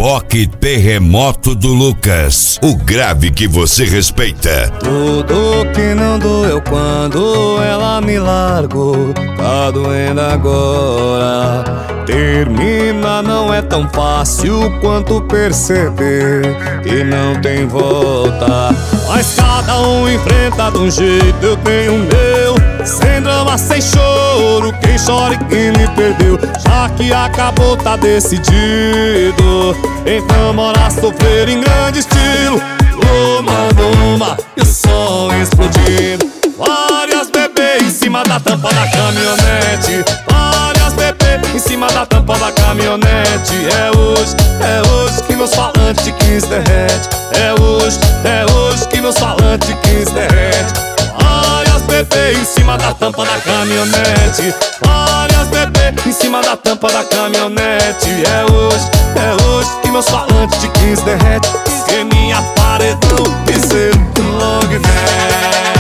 Rock Terremoto do Lucas, o grave que você respeita. Tudo que não doeu quando ela me largou, tá doendo agora. Termina não é tão fácil quanto perceber que não tem volta. Mas cada um enfrenta de um jeito, eu tenho o meu. Sem drama, sem choro, quem chora e quem me perdeu. Já que acabou, tá decidido. Então bora sofrer em grande estilo. Uma e o som explodindo. Várias bebês em cima da tampa da caminhonete. Várias bebês em cima da tampa da caminhonete. É hoje que meus falantes 15 derrete. É hoje que meus falantes 15 derrete. Várias bebês em cima da tampa da caminhonete. Várias bebês em cima da tampa da caminhonete. É hoje que meus falantes de 15 derrete. Que minha paredão piseiro long neck.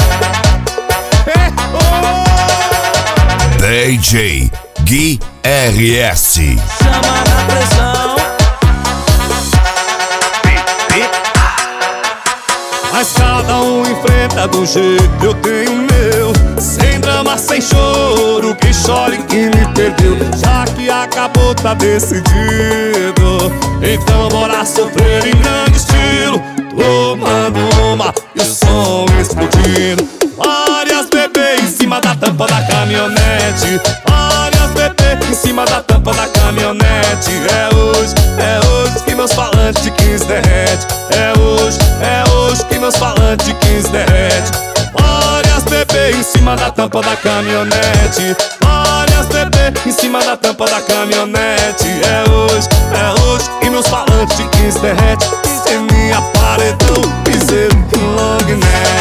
DJ Gui RS. Chama na pressão. Mas cada um enfrenta do jeito, eu tenho o meu. Sem drama, sem choro, quem chora e quem me perdeu. Já que acabou, tá decidido. Então bora sofrer em grande estilo. Tomando uma e o som explodindo. Várias bebês em cima da tampa da caminhonete. Várias bebês em cima da tampa da caminhonete. É hoje que meus falantes de 15 derrete. É hoje que meus falantes de 15 derrete. Várias bebês em cima da tampa da caminhonete. Várias bebês em cima da tampa da caminhonete. É hoje que meus falantes de 15 derrete. Sem minha paredão, piseiro long neck.